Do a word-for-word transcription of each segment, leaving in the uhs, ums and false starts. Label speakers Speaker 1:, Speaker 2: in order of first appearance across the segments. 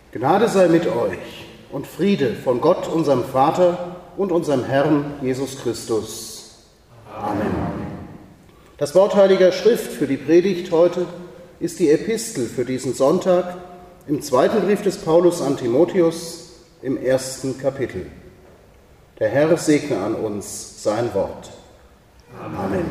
Speaker 1: Gnade sei mit euch und Friede von Gott, unserem Vater und unserem Herrn Jesus Christus. Amen. Das Wort Heiliger Schrift für die Predigt heute ist die Epistel für diesen Sonntag im zweiten Brief des Paulus an Timotheus im ersten Kapitel. Der Herr segne an uns sein Wort. Amen.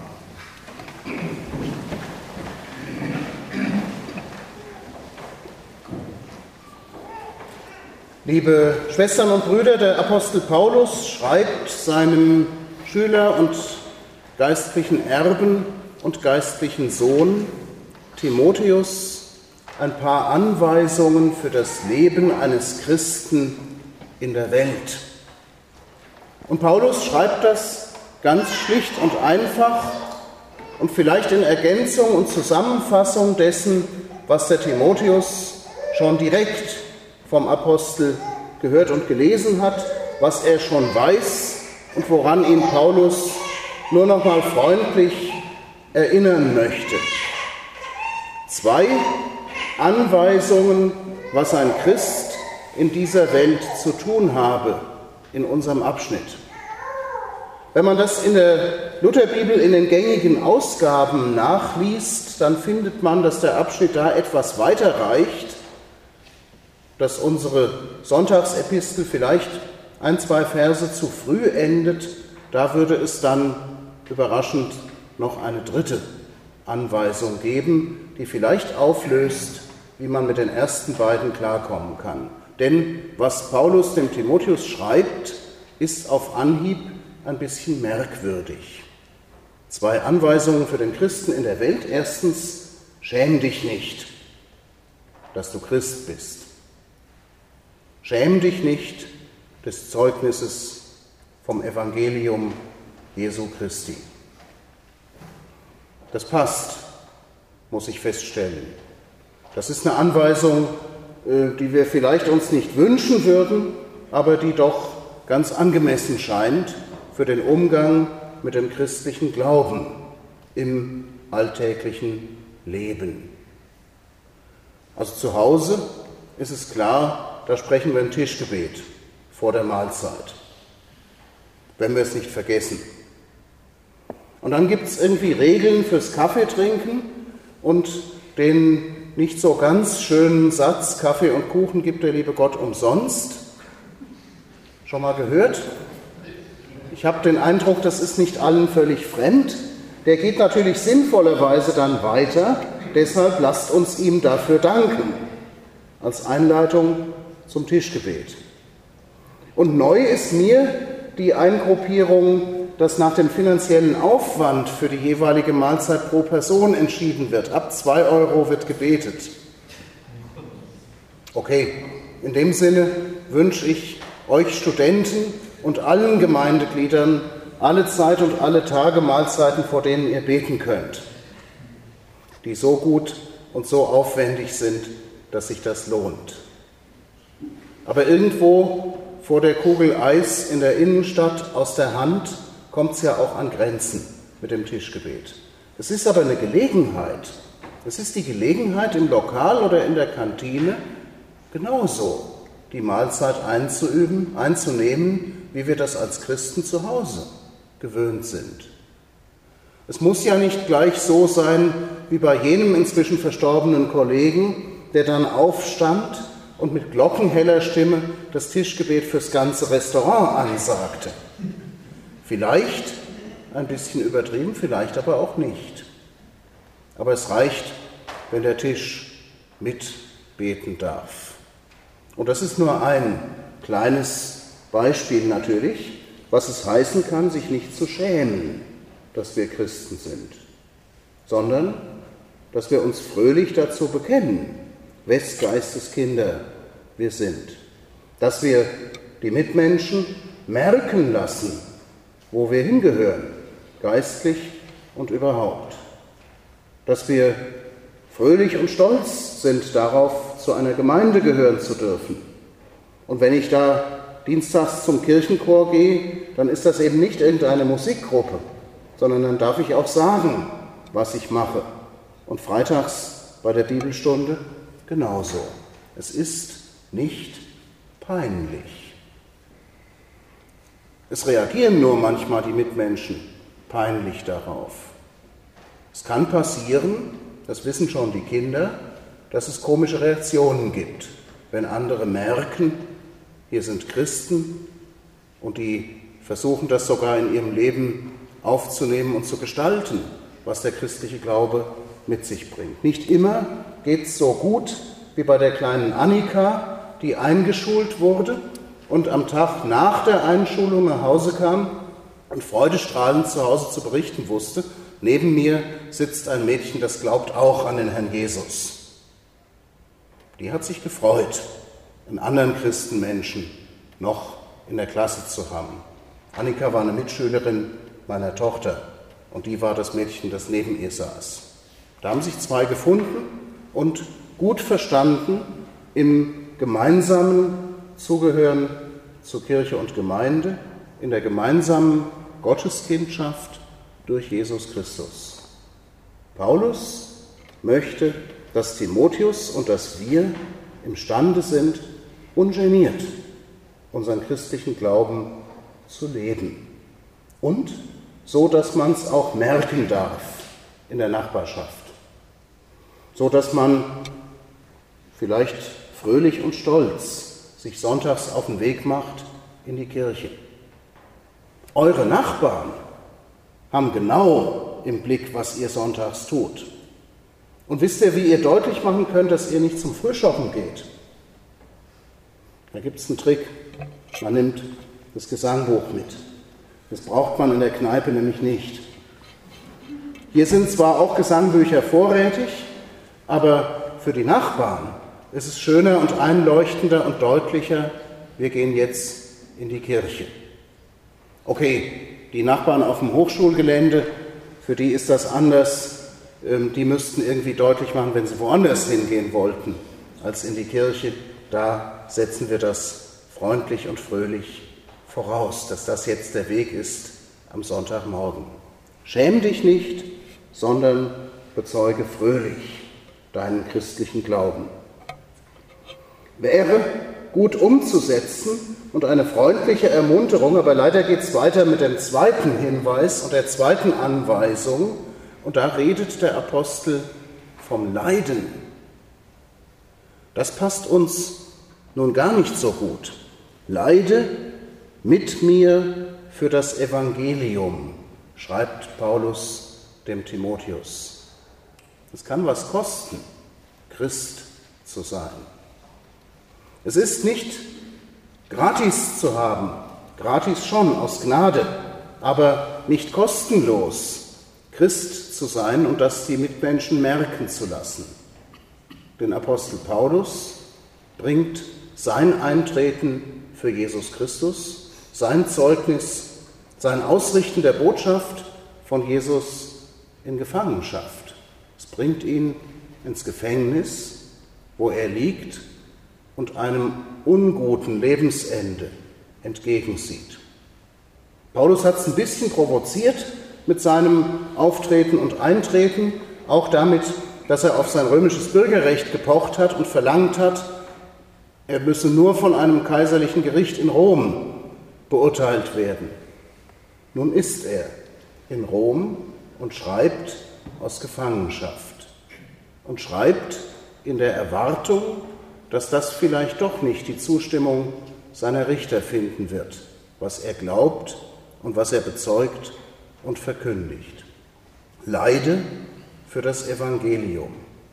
Speaker 1: Liebe Schwestern und Brüder, der Apostel Paulus schreibt seinem Schüler und geistlichen Erben und geistlichen Sohn Timotheus ein paar Anweisungen für das Leben eines Christen in der Welt. Und Paulus schreibt das ganz schlicht und einfach und vielleicht in Ergänzung und Zusammenfassung dessen, was der Timotheus schon direkt vom Apostel gehört und gelesen hat, was er schon weiß und woran ihn Paulus nur noch mal freundlich erinnern möchte. Zwei Anweisungen, was ein Christ in dieser Welt zu tun habe, in unserem Abschnitt. Wenn man das in der Lutherbibel in den gängigen Ausgaben nachliest, dann findet man, dass der Abschnitt da etwas weiter reicht, dass unsere Sonntagsepistel vielleicht ein, zwei Verse zu früh endet. Da würde es dann überraschend noch eine dritte Anweisung geben, die vielleicht auflöst, wie man mit den ersten beiden klarkommen kann. Denn was Paulus dem Timotheus schreibt, ist auf Anhieb ein bisschen merkwürdig. Zwei Anweisungen für den Christen in der Welt. Erstens, schäm dich nicht, dass du Christ bist. Schäm dich nicht des Zeugnisses vom Evangelium Jesu Christi. Das passt, muss ich feststellen. Das ist eine Anweisung, die wir vielleicht uns nicht wünschen würden, aber die doch ganz angemessen scheint für den Umgang mit dem christlichen Glauben im alltäglichen Leben. Also zu Hause ist es klar, da sprechen wir ein Tischgebet vor der Mahlzeit, wenn wir es nicht vergessen. Und dann gibt es irgendwie Regeln fürs Kaffeetrinken und den nicht so ganz schönen Satz, Kaffee und Kuchen gibt der liebe Gott umsonst. Schon mal gehört? Ich habe den Eindruck, das ist nicht allen völlig fremd. Der geht natürlich sinnvollerweise dann weiter, deshalb lasst uns ihm dafür danken, als Einleitung zum Tischgebet. Und neu ist mir die Eingruppierung, dass nach dem finanziellen Aufwand für die jeweilige Mahlzeit pro Person entschieden wird. Ab zwei Euro wird gebetet. Okay, in dem Sinne wünsche ich euch Studenten und allen Gemeindegliedern alle Zeit und alle Tage Mahlzeiten, vor denen ihr beten könnt, die so gut und so aufwendig sind, dass sich das lohnt. Aber irgendwo vor der Kugel Eis in der Innenstadt aus der Hand kommt es ja auch an Grenzen mit dem Tischgebet. Es ist aber eine Gelegenheit. Es ist die Gelegenheit, im Lokal oder in der Kantine genauso die Mahlzeit einzuüben, einzunehmen, wie wir das als Christen zu Hause gewöhnt sind. Es muss ja nicht gleich so sein wie bei jenem inzwischen verstorbenen Kollegen, der dann aufstand und mit glockenheller Stimme das Tischgebet fürs ganze Restaurant ansagte. Vielleicht ein bisschen übertrieben, vielleicht aber auch nicht. Aber es reicht, wenn der Tisch mitbeten darf. Und das ist nur ein kleines Beispiel natürlich, was es heißen kann, sich nicht zu schämen, dass wir Christen sind, sondern dass wir uns fröhlich dazu bekennen, wes Geistes Kinder wir sind. Dass wir die Mitmenschen merken lassen, wo wir hingehören, geistlich und überhaupt. Dass wir fröhlich und stolz sind darauf, zu einer Gemeinde gehören zu dürfen. Und wenn ich da dienstags zum Kirchenchor gehe, dann ist das eben nicht irgendeine Musikgruppe, sondern dann darf ich auch sagen, was ich mache. Und freitags bei der Bibelstunde genauso. Es ist nicht peinlich. Es reagieren nur manchmal die Mitmenschen peinlich darauf. Es kann passieren, das wissen schon die Kinder, dass es komische Reaktionen gibt, wenn andere merken, hier sind Christen und die versuchen das sogar in ihrem Leben aufzunehmen und zu gestalten, was der christliche Glaube mit sich bringt. Nicht immer geht es so gut wie bei der kleinen Annika, die eingeschult wurde und am Tag nach der Einschulung nach Hause kam und freudestrahlend zu Hause zu berichten wusste, neben mir sitzt ein Mädchen, das glaubt auch an den Herrn Jesus. Die hat sich gefreut, einen anderen Christenmenschen noch in der Klasse zu haben. Annika war eine Mitschülerin meiner Tochter und die war das Mädchen, das neben ihr saß. Da haben sich zwei gefunden und gut verstanden im gemeinsamen Zugehören zu Kirche und Gemeinde, in der gemeinsamen Gotteskindschaft durch Jesus Christus. Paulus möchte, dass Timotheus und dass wir imstande sind, ungeniert unseren christlichen Glauben zu leben. Und so, dass man es auch merken darf in der Nachbarschaft. So, dass man vielleicht fröhlich und stolz sich sonntags auf den Weg macht in die Kirche. Eure Nachbarn haben genau im Blick, was ihr sonntags tut. Und wisst ihr, wie ihr deutlich machen könnt, dass ihr nicht zum Frühschoppen geht? Da gibt es einen Trick. Man nimmt das Gesangbuch mit. Das braucht man in der Kneipe nämlich nicht. Hier sind zwar auch Gesangbücher vorrätig, aber für die Nachbarn ist es schöner und einleuchtender und deutlicher, wir gehen jetzt in die Kirche. Okay, die Nachbarn auf dem Hochschulgelände, für die ist das anders. Die müssten irgendwie deutlich machen, wenn sie woanders hingehen wollten, als in die Kirche. Da setzen wir das freundlich und fröhlich voraus, dass das jetzt der Weg ist am Sonntagmorgen. Schäm dich nicht, sondern bezeuge fröhlich deinen christlichen Glauben. Wäre gut umzusetzen und eine freundliche Ermunterung, aber leider geht es weiter mit dem zweiten Hinweis und der zweiten Anweisung, und da redet der Apostel vom Leiden. Das passt uns nun gar nicht so gut. Leide mit mir für das Evangelium, schreibt Paulus dem Timotheus. Es kann was kosten, Christ zu sein. Es ist nicht gratis zu haben, gratis schon, aus Gnade, aber nicht kostenlos, Christ zu sein und das die Mitmenschen merken zu lassen. Den Apostel Paulus bringt sein Eintreten für Jesus Christus, sein Zeugnis, sein Ausrichten der Botschaft von Jesus in Gefangenschaft. Es bringt ihn ins Gefängnis, wo er liegt und einem unguten Lebensende entgegensieht. Paulus hat es ein bisschen provoziert mit seinem Auftreten und Eintreten, auch damit, dass er auf sein römisches Bürgerrecht gepocht hat und verlangt hat, er müsse nur von einem kaiserlichen Gericht in Rom beurteilt werden. Nun ist er in Rom und schreibt aus Gefangenschaft und schreibt in der Erwartung, dass das vielleicht doch nicht die Zustimmung seiner Richter finden wird, was er glaubt und was er bezeugt und verkündigt. Leide für das Evangelium.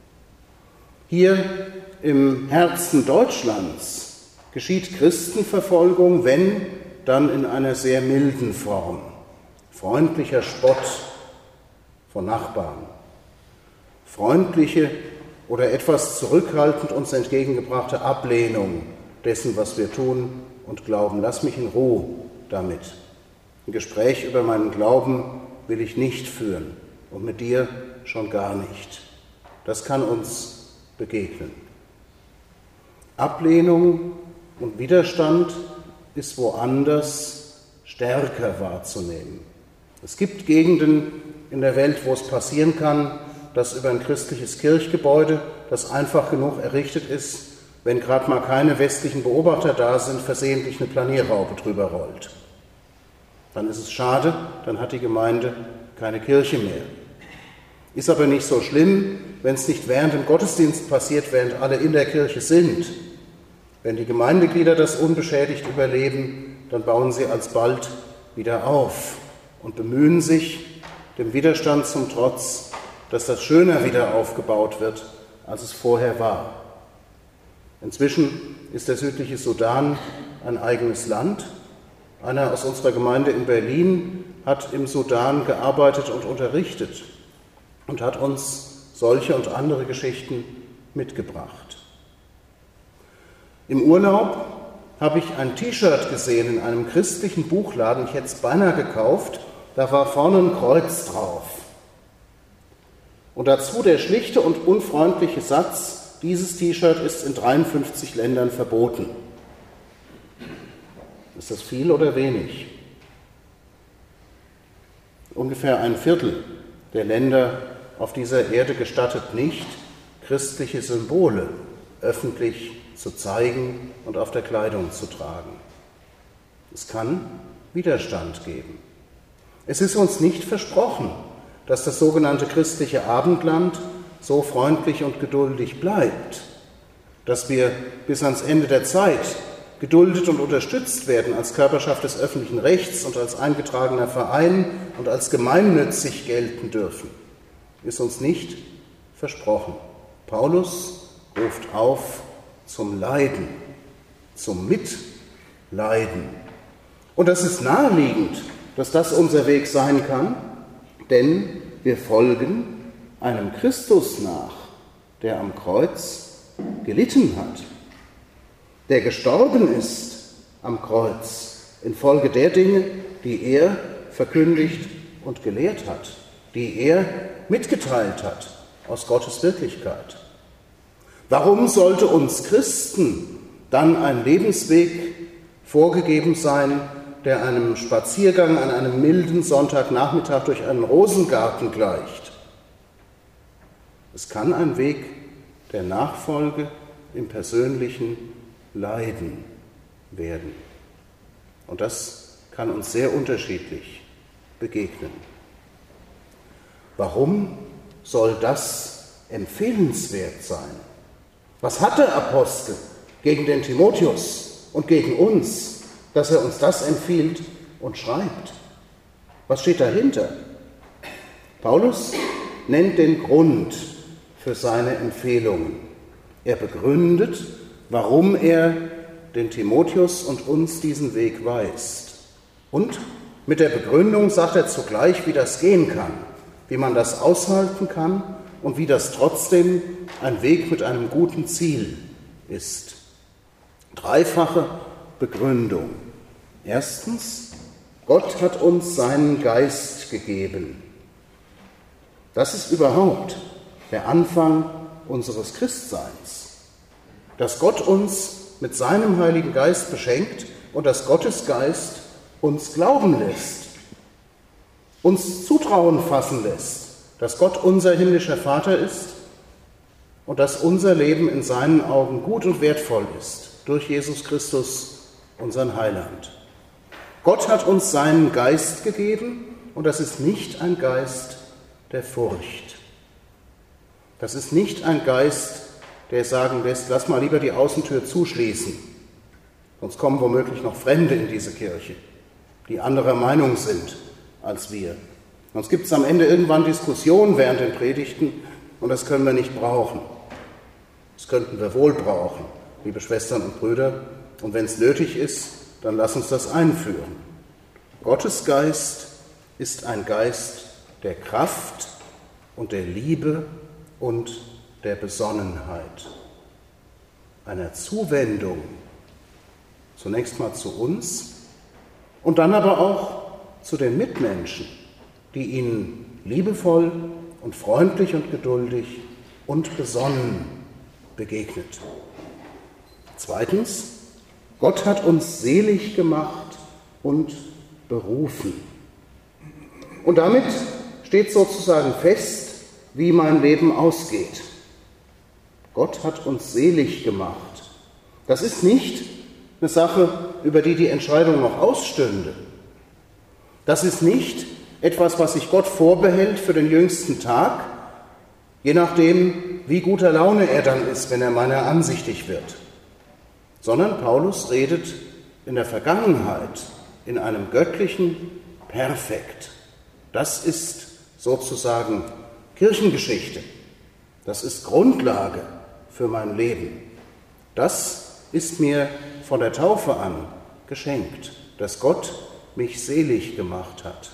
Speaker 1: Hier im Herzen Deutschlands geschieht Christenverfolgung, wenn, dann in einer sehr milden Form. Freundlicher Spott von Nachbarn, freundliche oder etwas zurückhaltend uns entgegengebrachte Ablehnung dessen, was wir tun und glauben. Lass mich in Ruhe damit. Ein Gespräch über meinen Glauben will ich nicht führen und mit dir schon gar nicht. Das kann uns begegnen. Ablehnung und Widerstand ist woanders stärker wahrzunehmen. Es gibt Gegenden in der Welt, wo es passieren kann, dass über ein christliches Kirchgebäude, das einfach genug errichtet ist, wenn gerade mal keine westlichen Beobachter da sind, versehentlich eine Planierraupe drüber rollt. Dann ist es schade, dann hat die Gemeinde keine Kirche mehr. Ist aber nicht so schlimm, wenn es nicht während dem Gottesdienst passiert, während alle in der Kirche sind. Wenn die Gemeindeglieder das unbeschädigt überleben, dann bauen sie alsbald wieder auf und bemühen sich, dem Widerstand zum Trotz, dass das schöner wieder aufgebaut wird, als es vorher war. Inzwischen ist der südliche Sudan ein eigenes Land. Einer aus unserer Gemeinde in Berlin hat im Sudan gearbeitet und unterrichtet und hat uns solche und andere Geschichten mitgebracht. Im Urlaub habe ich ein T-Shirt gesehen in einem christlichen Buchladen, ich hätte es beinahe gekauft, da war vorne ein Kreuz drauf. Und dazu der schlichte und unfreundliche Satz: Dieses T-Shirt ist in dreiundfünfzig Ländern verboten. Ist das viel oder wenig? Ungefähr ein Viertel der Länder auf dieser Erde gestattet nicht, christliche Symbole öffentlich zu zeigen und auf der Kleidung zu tragen. Es kann Widerstand geben. Es ist uns nicht versprochen, dass das sogenannte christliche Abendland so freundlich und geduldig bleibt, dass wir bis ans Ende der Zeit geduldet und unterstützt werden als Körperschaft des öffentlichen Rechts und als eingetragener Verein und als gemeinnützig gelten dürfen, ist uns nicht versprochen. Paulus ruft auf zum Leiden, zum Mitleiden. Und das ist naheliegend, dass das unser Weg sein kann, denn wir folgen einem Christus nach, der am Kreuz gelitten hat, der gestorben ist am Kreuz infolge der Dinge, die er verkündigt und gelehrt hat, die er mitgeteilt hat aus Gottes Wirklichkeit. Warum sollte uns Christen dann ein Lebensweg vorgegeben sein, der einem Spaziergang an einem milden Sonntagnachmittag durch einen Rosengarten gleicht? Es kann ein Weg der Nachfolge im persönlichen Leiden werden. Und das kann uns sehr unterschiedlich begegnen. Warum soll das empfehlenswert sein? Was hat der Apostel gegen den Timotheus und gegen uns, dass er uns das empfiehlt und schreibt? Was steht dahinter? Paulus nennt den Grund für seine Empfehlungen. Er begründet, warum er den Timotheus und uns diesen Weg weist. Und mit der Begründung sagt er zugleich, wie das gehen kann, wie man das aushalten kann und wie das trotzdem ein Weg mit einem guten Ziel ist. Dreifache Begründung. Erstens, Gott hat uns seinen Geist gegeben. Das ist überhaupt der Anfang unseres Christseins. Dass Gott uns mit seinem Heiligen Geist beschenkt und dass Gottes Geist uns glauben lässt, uns Zutrauen fassen lässt, dass Gott unser himmlischer Vater ist und dass unser Leben in seinen Augen gut und wertvoll ist, durch Jesus Christus, unseren Heiland. Gott hat uns seinen Geist gegeben und das ist nicht ein Geist der Furcht. Das ist nicht ein Geist, der sagen lässt, lass mal lieber die Außentür zuschließen, sonst kommen womöglich noch Fremde in diese Kirche, die anderer Meinung sind als wir. Sonst gibt es am Ende irgendwann Diskussionen während den Predigten und das können wir nicht brauchen. Das könnten wir wohl brauchen, liebe Schwestern und Brüder, und wenn es nötig ist, dann lass uns das einführen. Gottes Geist ist ein Geist der Kraft und der Liebe und der Besonnenheit, einer Zuwendung, zunächst mal zu uns und dann aber auch zu den Mitmenschen, die ihnen liebevoll und freundlich und geduldig und besonnen begegnet. Zweitens, Gott hat uns selig gemacht und berufen. Und damit steht sozusagen fest, wie mein Leben ausgeht. Gott hat uns selig gemacht Das ist nicht eine Sache, über die die Entscheidung noch ausstünde. Das ist nicht etwas, was sich Gott vorbehält für den jüngsten Tag, je nachdem, wie guter Laune er dann ist, wenn er meiner ansichtig wird. Sondern Paulus redet in der Vergangenheit, in einem göttlichen Perfekt. Das ist sozusagen Kirchengeschichte. Das ist Grundlage für mein Leben. Das ist mir von der Taufe an geschenkt, dass Gott mich selig gemacht hat.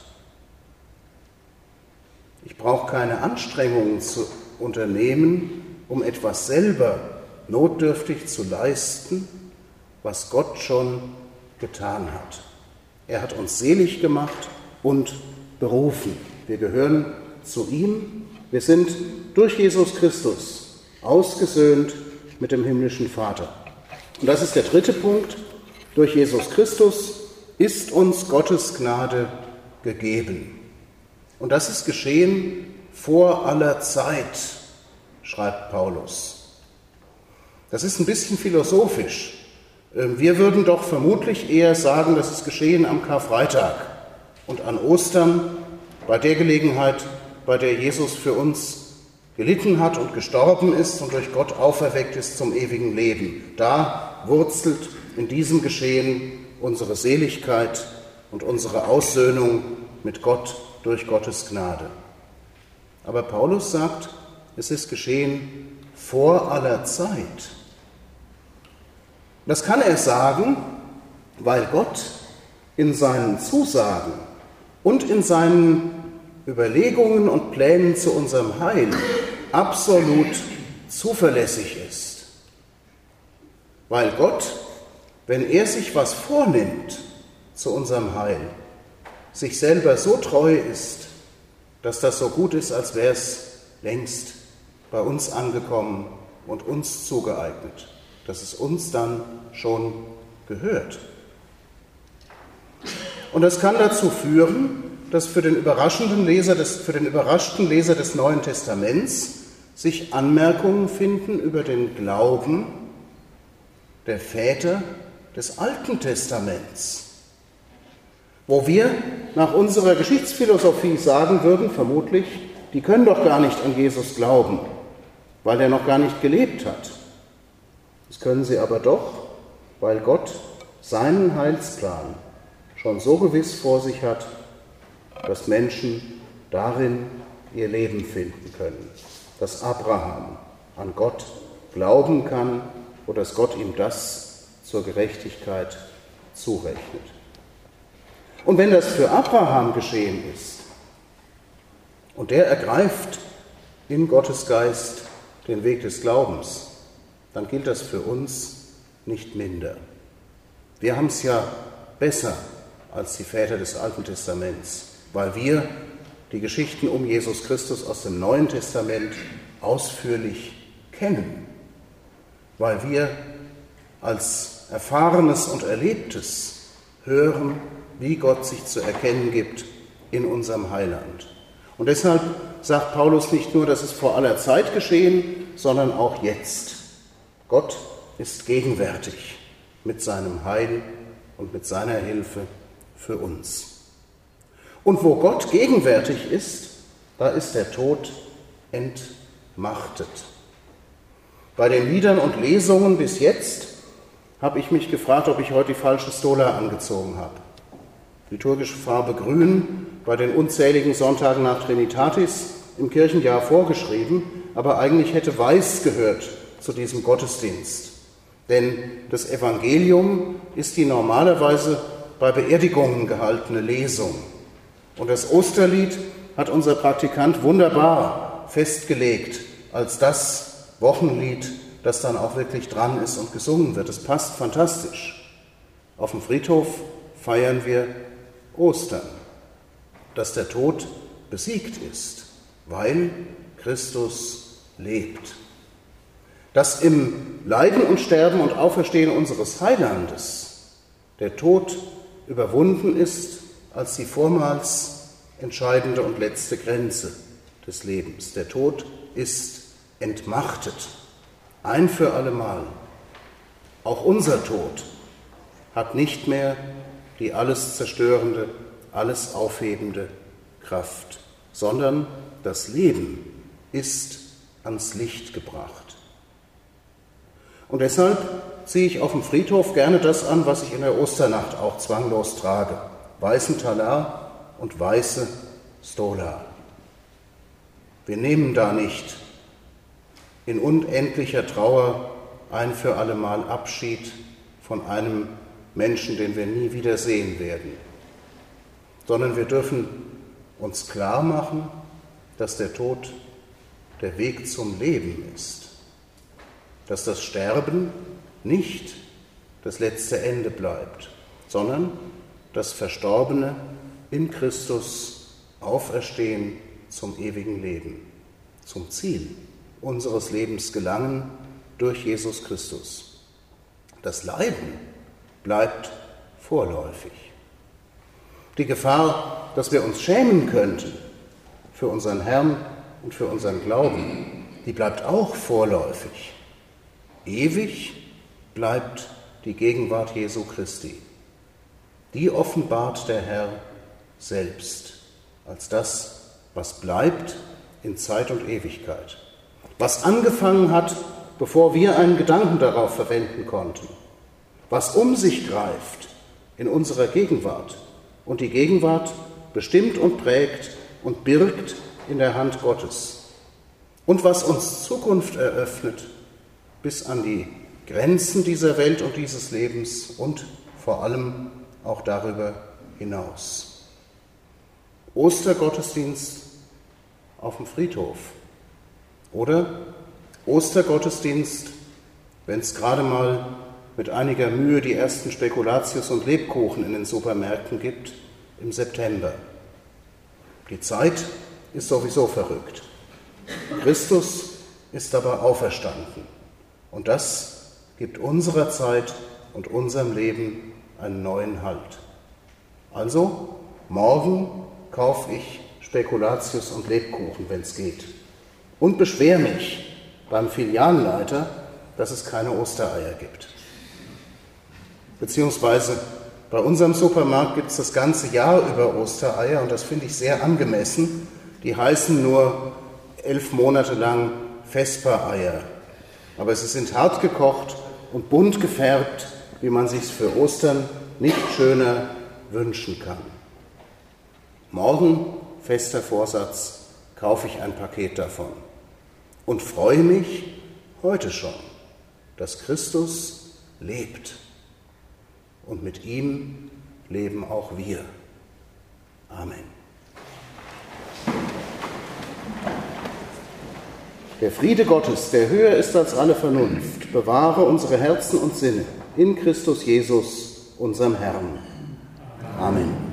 Speaker 1: Ich brauche keine Anstrengungen zu unternehmen, um etwas selber notdürftig zu leisten, was Gott schon getan hat. Er hat uns selig gemacht und berufen. Wir gehören zu ihm. Wir sind durch Jesus Christus ausgesöhnt mit dem himmlischen Vater. Und das ist der dritte Punkt. Durch Jesus Christus ist uns Gottes Gnade gegeben. Und das ist geschehen vor aller Zeit, schreibt Paulus. Das ist ein bisschen philosophisch. Wir würden doch vermutlich eher sagen, das ist geschehen am Karfreitag und an Ostern, bei der Gelegenheit, bei der Jesus für uns gelitten hat und gestorben ist und durch Gott auferweckt ist zum ewigen Leben. Da wurzelt in diesem Geschehen unsere Seligkeit und unsere Aussöhnung mit Gott durch Gottes Gnade. Aber Paulus sagt, es ist geschehen vor aller Zeit. Das kann er sagen, weil Gott in seinen Zusagen und in seinen Überlegungen und Plänen zu unserem Heil absolut zuverlässig ist. Weil Gott, wenn er sich was vornimmt zu unserem Heil, sich selber so treu ist, dass das so gut ist, als wäre es längst bei uns angekommen und uns zugeeignet, dass es uns dann schon gehört. Und das kann dazu führen, dass für den überraschenden Leser des, für den überraschten Leser des Neuen Testaments sich Anmerkungen finden über den Glauben der Väter des Alten Testaments, wo wir nach unserer Geschichtsphilosophie sagen würden, vermutlich, die können doch gar nicht an Jesus glauben, weil er noch gar nicht gelebt hat. Das können sie aber doch, weil Gott seinen Heilsplan schon so gewiss vor sich hat, dass Menschen darin ihr Leben finden können, dass Abraham an Gott glauben kann oder dass Gott ihm das zur Gerechtigkeit zurechnet. Und wenn das für Abraham geschehen ist und der ergreift in Gottes Geist den Weg des Glaubens, dann gilt das für uns nicht minder. Wir haben es ja besser als die Väter des Alten Testaments, weil wir die Geschichten um Jesus Christus aus dem Neuen Testament ausführlich kennen, weil wir als Erfahrenes und Erlebtes hören, wie Gott sich zu erkennen gibt in unserem Heiland. Und deshalb sagt Paulus nicht nur, das ist vor aller Zeit geschehen, sondern auch jetzt. Gott ist gegenwärtig mit seinem Heil und mit seiner Hilfe für uns. Und wo Gott gegenwärtig ist, da ist der Tod entmachtet. Bei den Liedern und Lesungen bis jetzt habe ich mich gefragt, ob ich heute die falsche Stola angezogen habe. Liturgische Farbe grün, bei den unzähligen Sonntagen nach Trinitatis im Kirchenjahr vorgeschrieben, aber eigentlich hätte weiß gehört zu diesem Gottesdienst. Denn das Evangelium ist die normalerweise bei Beerdigungen gehaltene Lesung. Und das Osterlied hat unser Praktikant wunderbar festgelegt als das Wochenlied, das dann auch wirklich dran ist und gesungen wird. Es passt fantastisch. Auf dem Friedhof feiern wir Ostern, dass der Tod besiegt ist, weil Christus lebt. Dass im Leiden und Sterben und Auferstehen unseres Heilandes der Tod überwunden ist als die vormals entscheidende und letzte Grenze des Lebens. Der Tod ist entmachtet, ein für allemal, auch unser Tod, hat nicht mehr die alles zerstörende, alles aufhebende Kraft, sondern das Leben ist ans Licht gebracht. Und deshalb ziehe ich auf dem Friedhof gerne das an, was ich in der Osternacht auch zwanglos trage: weißen Talar und weiße Stola. Wir nehmen da nicht in unendlicher Trauer ein für allemal Abschied von einem Menschen, den wir nie wieder sehen werden, sondern wir dürfen uns klar machen, dass der Tod der Weg zum Leben ist, dass das Sterben nicht das letzte Ende bleibt, sondern das Verstorbene in Christus auferstehen zum ewigen Leben, zum Ziel unseres Lebens gelangen durch Jesus Christus. Das Leiden bleibt vorläufig. Die Gefahr, dass wir uns schämen könnten für unseren Herrn und für unseren Glauben, die bleibt auch vorläufig. Ewig bleibt die Gegenwart Jesu Christi. Die offenbart der Herr selbst als das, was bleibt in Zeit und Ewigkeit. Was angefangen hat, bevor wir einen Gedanken darauf verwenden konnten. Was um sich greift in unserer Gegenwart und die Gegenwart bestimmt und prägt und birgt in der Hand Gottes. Und was uns Zukunft eröffnet bis an die Grenzen dieser Welt und dieses Lebens und vor allem auch darüber hinaus. Ostergottesdienst auf dem Friedhof oder Ostergottesdienst, wenn es gerade mal mit einiger Mühe die ersten Spekulatius und Lebkuchen in den Supermärkten gibt, im September. Die Zeit ist sowieso verrückt. Christus ist aber auferstanden. Und das gibt unserer Zeit und unserem Leben einen neuen Halt. Also, morgen kaufe ich Spekulatius und Lebkuchen, wenn es geht. Und beschwere mich beim Filialleiter, dass es keine Ostereier gibt. Beziehungsweise bei unserem Supermarkt gibt es das ganze Jahr über Ostereier und das finde ich sehr angemessen. Die heißen nur elf Monate lang Vespereier. Aber sie sind hart gekocht und bunt gefärbt, wie man sich für Ostern nicht schöner wünschen kann. Morgen, fester Vorsatz, kaufe ich ein Paket davon und freue mich heute schon, dass Christus lebt. Und mit ihm leben auch wir. Amen. Der Friede Gottes, der höher ist als alle Vernunft, bewahre unsere Herzen und Sinne in Christus Jesus, unserem Herrn. Amen.